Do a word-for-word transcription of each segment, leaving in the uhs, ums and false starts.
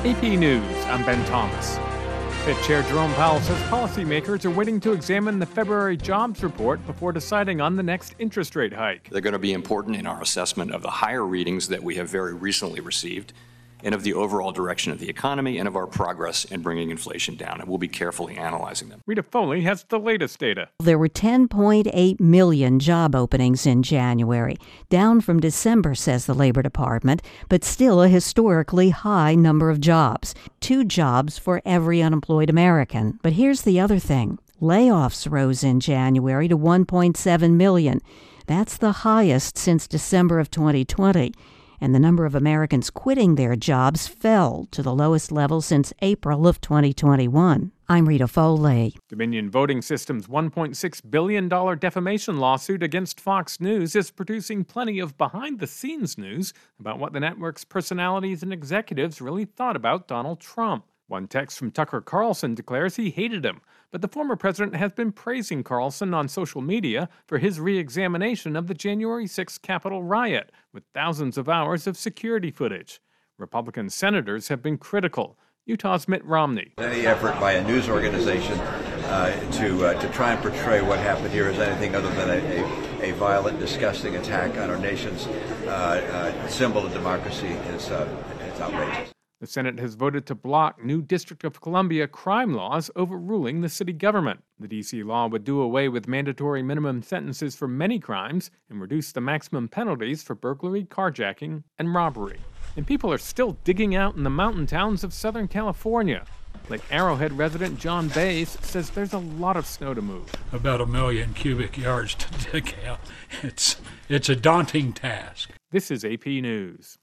A P News, I'm Ben Thomas. Fed Chair Jerome Powell says policymakers are waiting to examine the February jobs report before deciding on the next interest rate hike. They're going to be important in our assessment of the higher readings that we have very recently received and of the overall direction of the economy and of our progress in bringing inflation down. And we'll be carefully analyzing them. Rita Foley has the latest data. There were ten point eight million job openings in January, down from December, says the Labor Department, but still a historically high number of jobs. Two jobs for every unemployed American. But here's the other thing. Layoffs rose in January to one point seven million. That's the highest since December of twenty twenty. And the number of Americans quitting their jobs fell to the lowest level since April of twenty twenty-one. I'm Rita Foley. Dominion Voting Systems' one point six billion dollars defamation lawsuit against Fox News is producing plenty of behind-the-scenes news about what the network's personalities and executives really thought about Donald Trump. One text from Tucker Carlson declares he hated him, but the former president has been praising Carlson on social media for his re-examination of the January sixth Capitol riot, with thousands of hours of security footage. Republican senators have been critical. Utah's Mitt Romney. Any effort by a news organization uh, to uh, to try and portray what happened here as anything other than a, a, a violent, disgusting attack on our nation's uh, uh, symbol of democracy is uh, it's outrageous. The Senate has voted to block new District of Columbia crime laws overruling the city government. The D C law would do away with mandatory minimum sentences for many crimes and reduce the maximum penalties for burglary, carjacking, and robbery. And people are still digging out in the mountain towns of Southern California. Lake Arrowhead resident John Bays says there's a lot of snow to move. About a million cubic yards to dig out. It's, it's a daunting task. This is A P News.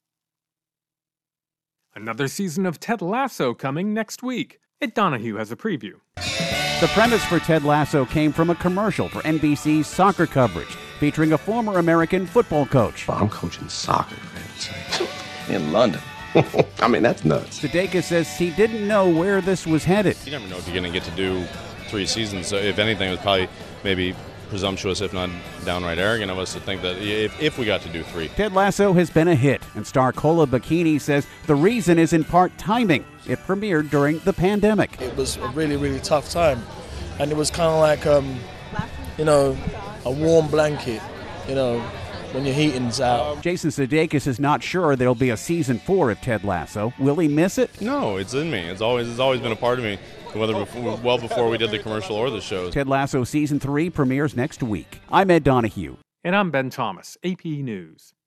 Another season of Ted Lasso coming next week. Ed Donahue has a preview. The premise for Ted Lasso came from a commercial for N B C's soccer coverage, featuring a former American football coach. Well, I'm coaching soccer, man. In London. I mean, that's nuts. Sudeikis says he didn't know where this was headed. You never know if you're going to get to do three seasons. So if anything, it was probably maybe presumptuous, if not downright arrogant of us to think that if, if we got to do three. Ted Lasso has been a hit, and star Kola Bikini says the reason is in part timing. It premiered during the pandemic. It was a really, really tough time, and it was kind of like, um, you know, a warm blanket, you know, when your heating's out. Jason Sudeikis is not sure there'll be a season four of Ted Lasso. Will he miss it? No, it's in me. It's always, it's always been a part of me. Whether before, well before we did the commercial or the shows. Ted Lasso Season three premieres next week. I'm Ed Donahue. And I'm Ben Thomas, A P News.